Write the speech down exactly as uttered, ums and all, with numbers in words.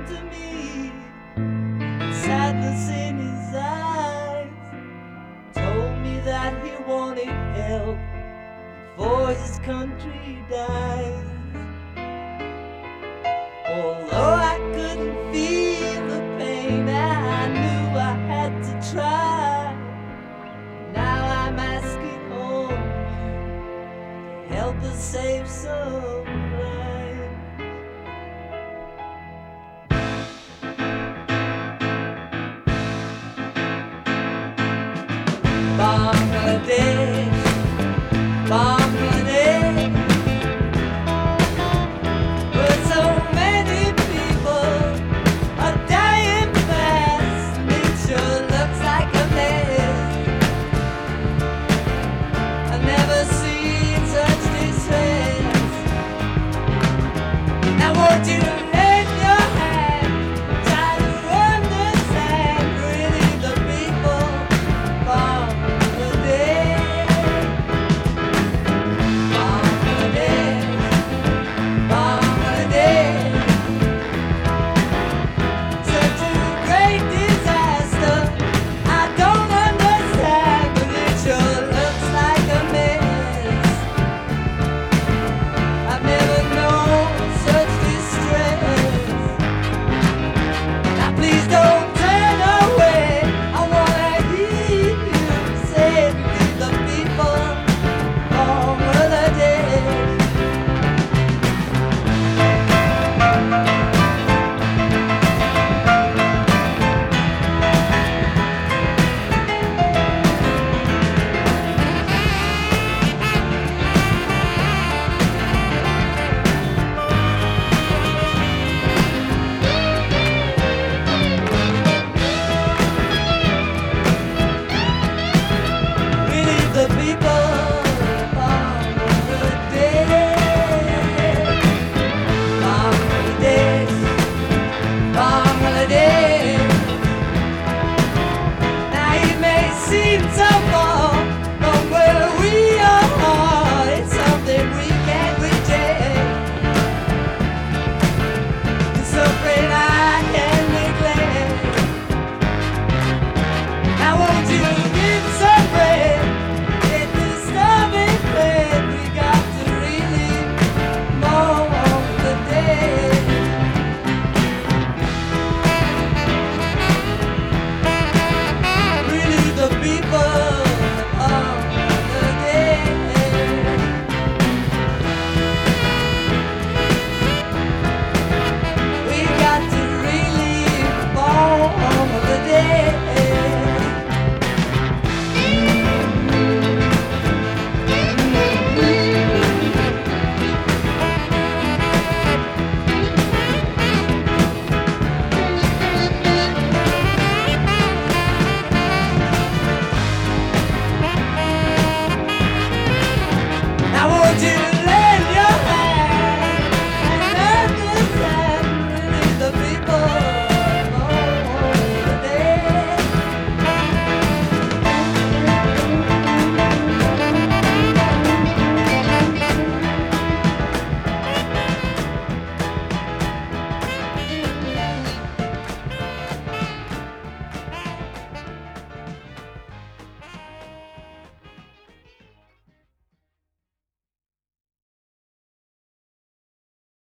to me, sadness in his eyes, told me that he wanted help before his country dies. Although I couldn't feel the pain, I knew I had to try. Now I'm asking all of you to help us save some lives. Bangladesh, Bangladesh, where so many people are dying fast, and it sure looks like a mess. I've never seen such distress. Now won't you